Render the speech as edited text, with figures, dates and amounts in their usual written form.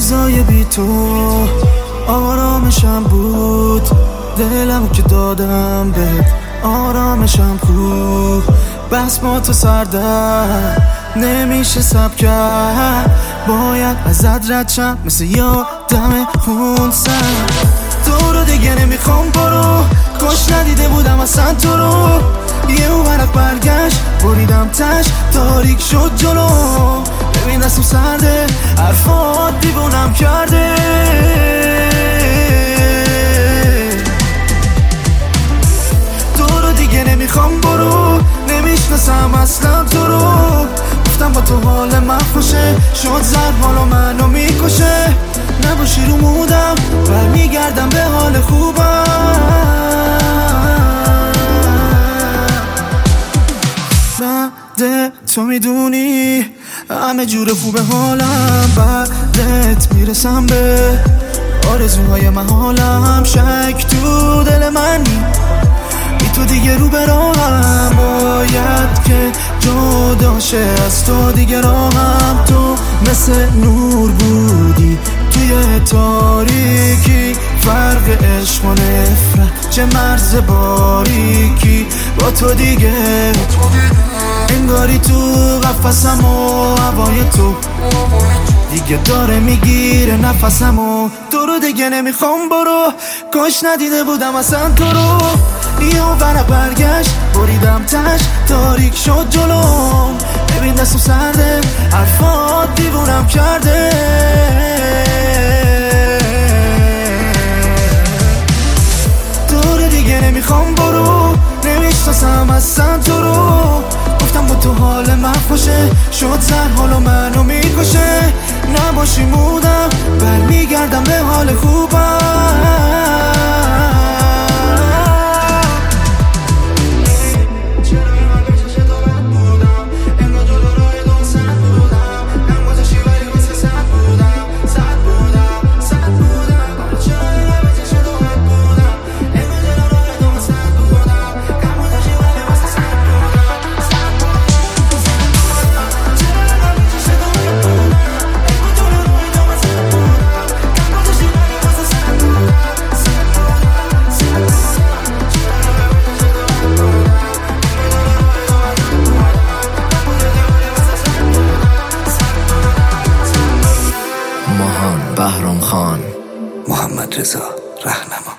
لحظای بی تو آرامشم بود، دلم که دادم به آرامشم کو. بس با تو سردم نمیشه سب کرد، باید ازت رد شم مثل یادم خونسم. تو رو دیگه نمیخوام برو، کاش ندیده بودم اصلا تو رو. یه ورق برگشت بریدم تش، تاریک شد جلو. ببین دستم سرده، حرفات دیوونم کرده. تو رو دیگه نمیخوام برو، نمیشناسم اصلا تو رو. گفتم با تو حال من خوشه، شد زر حالو منو میکشه. نباشی رو مودم برمیگردم به حال خوبم. بعد تو میدونی همه جور خوبه حالم، بعدت میرسم به آرزوهای محالم. شک تو دل منی، بی تو دیگه رو به راهم، باید که جدا شه از تو دیگه راهم. تو مثل نور بودی توی تاریکی، فرق عشق و نفرت چه مرز باریکی. با تو دیگه انگاری تو قفسم و هوای تو دیگه داره میگیره نفسم. و تو رو دیگه نمیخوام برو، کاش ندیده بودم اصلا تو رو. یه ورق برگشت بریدم تش، تاریک شد جلوم. ببین دستم سرده، حرفات دیوونم کرده. تو رو دیگه نمیخوام برو، نمیشناسم اصلا تو رو. گفتم با تو حال من خوشه، شد زر حالو منو میکشه. نباشی مودم برمیگردم به حال خوبم. بهرام خان، محمد رضا رهنما.